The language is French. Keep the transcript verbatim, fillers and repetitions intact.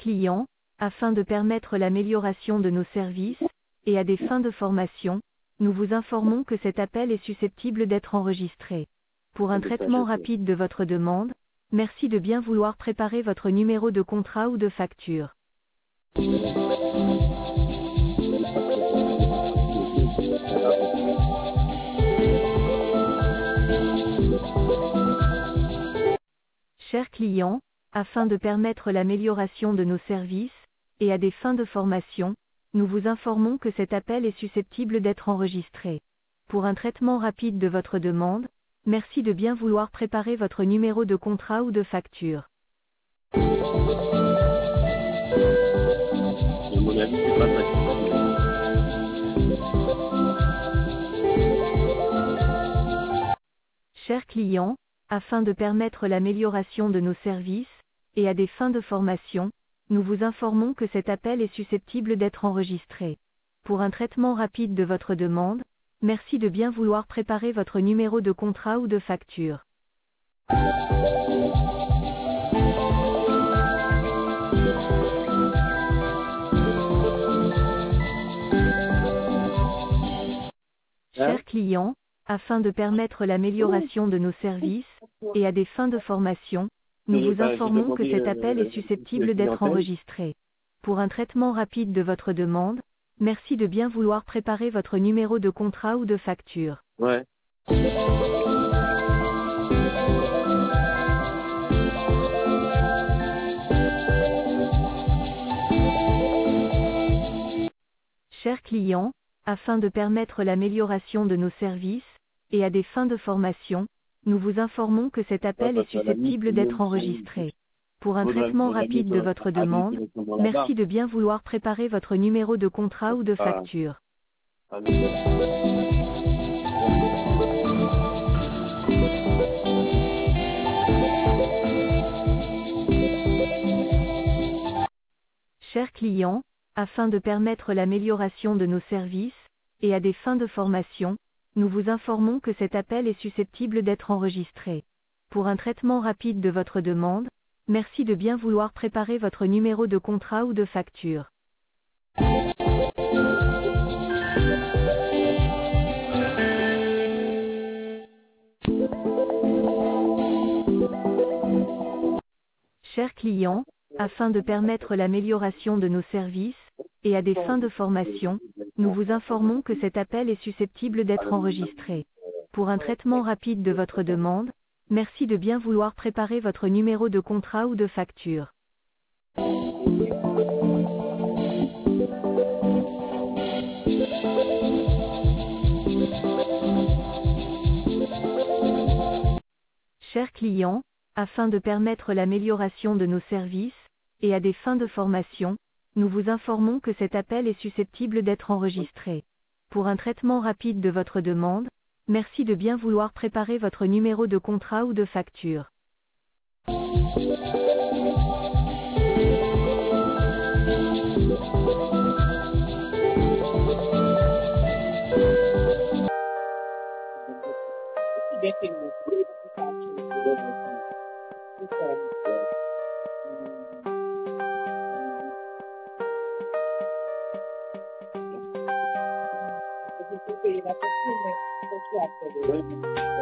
client, afin de permettre l'amélioration de nos services, et à des fins de formation, nous vous informons que cet appel est susceptible d'être enregistré. Pour un traitement rapide de votre demande, merci de bien vouloir préparer votre numéro de contrat ou de facture. Chers clients, afin de permettre l'amélioration de nos services, et à des fins de formation, nous vous informons que cet appel est susceptible d'être enregistré. Pour un traitement rapide de votre demande, merci de bien vouloir préparer votre numéro de contrat ou de facture. À mon avis, c'est pas facile. Chers clients, afin de permettre l'amélioration de nos services, et à des fins de formation, nous vous informons que cet appel est susceptible d'être enregistré. Pour un traitement rapide de votre demande, merci de bien vouloir préparer votre numéro de contrat ou de facture. Chers clients, afin de permettre l'amélioration de nos services, et à des fins de formation, nous vous informons que cet appel est susceptible d'être enregistré. Pour un traitement rapide de votre demande, merci de bien vouloir préparer votre numéro de contrat ou de facture. Ouais. Chers clients, afin de permettre l'amélioration de nos services, et à des fins de formation, nous vous informons que cet appel est susceptible d'être enregistré. Pour un traitement rapide de votre demande, merci de bien vouloir préparer votre numéro de contrat ou de facture. Chers clients, afin de permettre l'amélioration de nos services, et à des fins de formation, nous vous informons que cet appel est susceptible d'être enregistré. Pour un traitement rapide de votre demande, merci de bien vouloir préparer votre numéro de contrat ou de facture. Chers clients, afin de permettre l'amélioration de nos services, et à des fins de formation, nous vous informons que cet appel est susceptible d'être enregistré. Pour un traitement rapide de votre demande, merci de bien vouloir préparer votre numéro de contrat ou de facture. Chers clients, afin de permettre l'amélioration de nos services, et à des fins de formation, nous vous informons que cet appel est susceptible d'être enregistré. Pour un traitement rapide de votre demande, merci de bien vouloir préparer votre numéro de contrat ou de facture. Perché la persona è